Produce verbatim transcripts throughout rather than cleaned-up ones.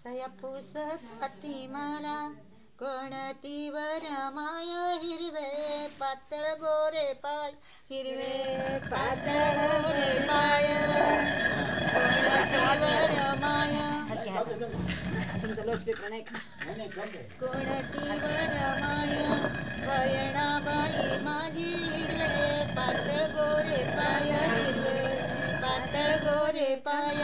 सया पुसत मला कोणतीवर माय हिरवे पातळ गोरे पाय हिरवे पातळ गोरे पाय कोणतीवर माय कोणतीवर माय वयणाबाई माझी हिरवे पातळ गोरे पाय हिरवे पातळ गोरे पाय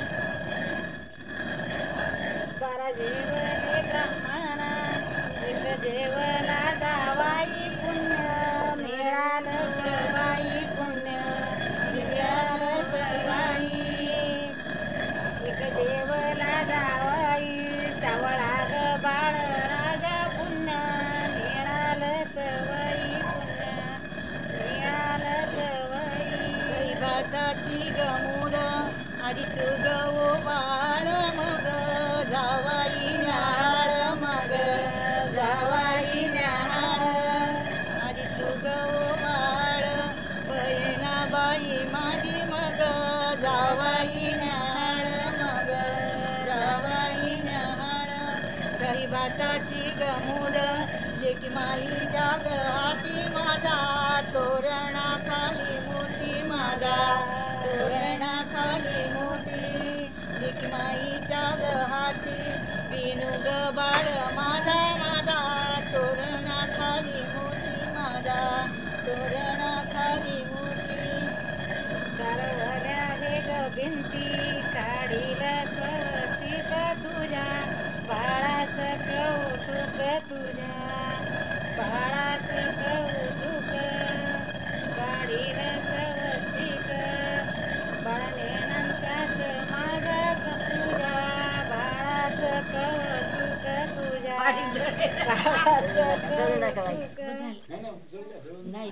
बारा जेवले ब्राह्मणा एक जेवला जावाई पुण्य मिळालं सर्वाई पुण्य मिळालं सर्वाई एक जेवला जावाई सावळा ग बाळ राजा पुण्य मिळालं सर्वाई पुण्य मिळालं सर्वाई भाताची गमुद आधी तू गवो बाळ मग जावाई न्याहाळ मग जावाई न्याहाळ आधी तू गवो बाळ बहिणाबाई माझी मग जावाई न्याहाळ मग जावाई न्याहाळ काही भाताची गमुद लेकी माईच्या ग हाती माझा तोरणा खाली मोती माझा तोरणा खाली मोती लेकी माईच्या ग हाती विनू ग बाळ माझा माझा तोरणा खाली मोती माझा तोरणा खाली मोती सारवल्या हे ग भिंती काढील स्वस्तिक तुझ्या बाळाचं कौतुक तुझ्या बाळाचं कौतुक काढील स्वस्तिक बाळाने नंताचं माझं तुझ्या बाळाचं कौतुक तुझ्या बाळाचं कौतुक नाही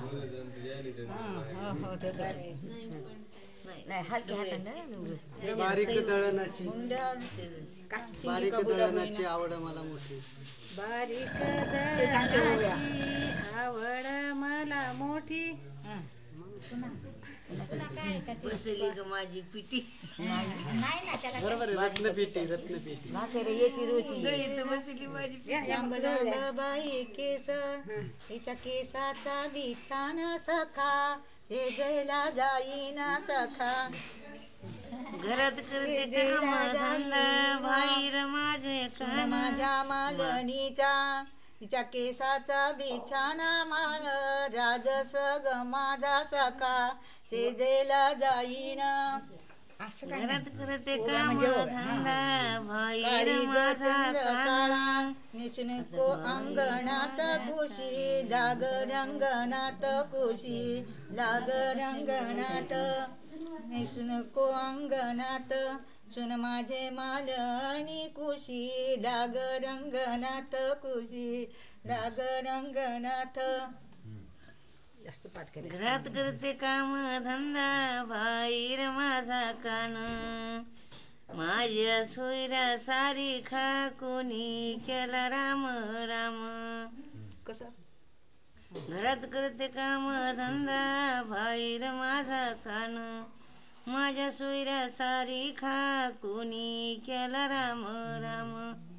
बारीक दळणाची बारीक दळणाची आवड मला मोठी बारीक दळणाची आवड मला मोठी बसली ग माझी पिटी बरोबर रत्नपेटी रत्नपेटी बसली माझी बाई केस हिच्या केसाचा बिछान सखा हे गेला जाईना सखा घरात करते धंदा बाहेर माझे कान माझ्या मालनीचा तिच्या केसाचा बिछाना माल राजस ग माझा सखा शेजेला जाईना घरात करते काम धंदा बाहेर माझा काळा निष्णको अंगणात कुशी लाग रंगणात कुशी लाग रंगणात निष्णको अंगणात सुन माझे मालनी कुशी लाग रंगणात कुशी लाग रंगणात घरात करते काम धंदा बाहेर माझा कान माझ्या सोयरा सारी खा कोणी केला राम राम कसा घरात करते काम धंदा बाहेर माझा कान माझ्या सोयरा सारी खा कोणी केला राम राम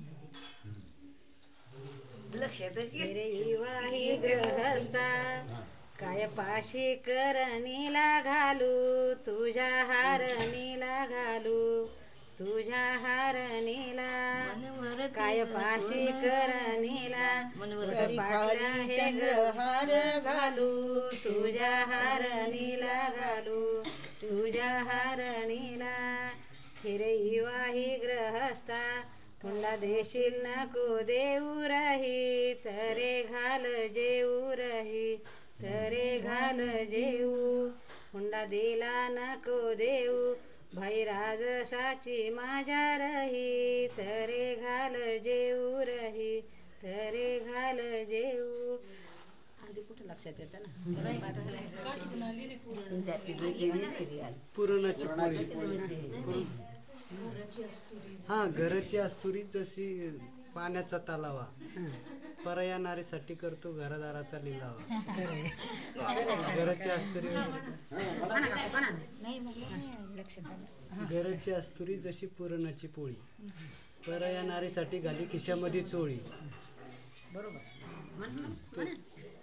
लक्षात वाही ग्रहस्था काय पाशी करणीला घालू तुझ्या हारणीला घालू तुझ्या हारणीला काय पाशी करणीला पाटला हे ग्रहार घालू तुझ्या हारणीला घालू तुझ्या हारणीला हिरे वाही ग्रहस्था हुंडा देशील नको देऊ रही तरे घाल जेऊ रही तरे घाल जेऊ हुंडा दिला नको देऊ भाई राजसाची माझ्या रही तरे घाल जेऊ रही तरे घाल जेऊ आधी कुठं लक्षात येतं ना पुरणाची पोळी हा घराची अस्तुरी जशी पाण्याचा तलावा परया नारीसाठी करतो घरदाराचा लिलावा. घराची आस्तुरी घराची आस्तुरी जशी पुरणाची पोळी, परया नारीसाठी घाली खिशामध्ये चोळी.